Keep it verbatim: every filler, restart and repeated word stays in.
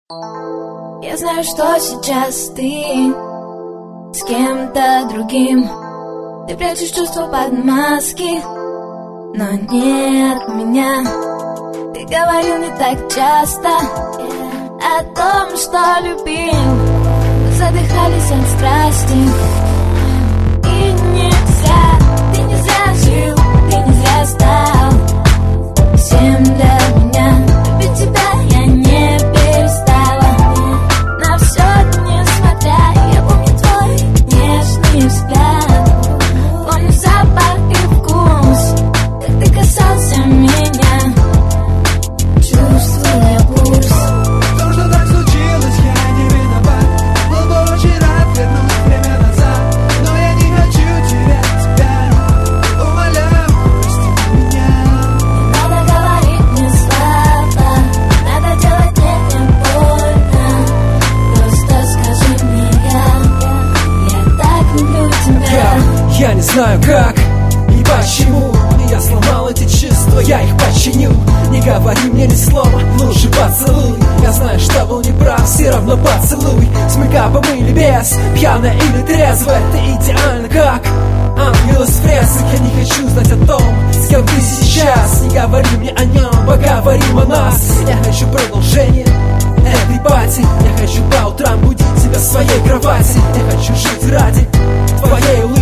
Я знаю, что сейчас ты с кем-то другим. Ты прячешь чувства под маски, но не от меня. Ты говорил не так часто о том, что любил. Мы задыхались от страсти. И нельзя, ты не зря жил, ты не зря стал всем для меня. Любить тебя я не перестала. На все несмотря, я помню твой нежный взгляд. Помню запах и вкус, как ты касался меня. Чувствую я пульс. То, что так случилось, я не виноват. Был бы очень рад вернуть время назад, но я не хочу терять тебя. Умоляю, прости меня. Не надо говорить мне слова, надо делать мне не больно. Просто скажи мне я, я так люблю тебя. Я, я не знаю как и почему, но я сломал эти чувства, я их починю. Не говори мне ни слова, лучше поцелуй. Я знаю, что был неправ, все равно поцелуй. С мейкапом или без, пьяная или трезвая, ты идеально как ангел из фресок. Я не хочу знать о том, с кем ты сейчас. Не говори мне о нем, поговорим о нас. Я хочу продолжение этой пати. Я хочу по утрам будить тебя в своей кровати. Я хочу жить ради твоей улыбки.